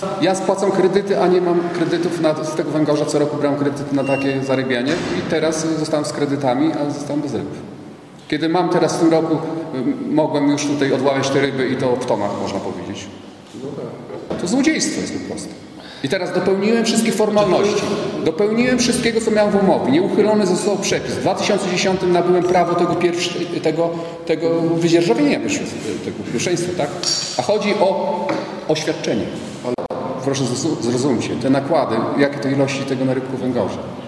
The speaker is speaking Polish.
Ja spłacam kredyty, a nie mam kredytów z tego węgorza. Co roku brałem kredyty na takie zarabianie i teraz zostałem z kredytami, a zostałem bez ryb. Kiedy mam teraz w tym roku, mogłem już tutaj odławiać te ryby i to w tonach, można powiedzieć. To złodziejstwo jest po prostu. I teraz dopełniłem wszystkich formalności. Dopełniłem wszystkiego, co miałem w umowie. Nieuchylony został przepis. W 2010 nabyłem prawo tego wydzierżawienia tego pierwszeństwa, tak? A chodzi o oświadczenie. Proszę zrozumcie, te nakłady, jakie to ilości tego na rybku węgorza.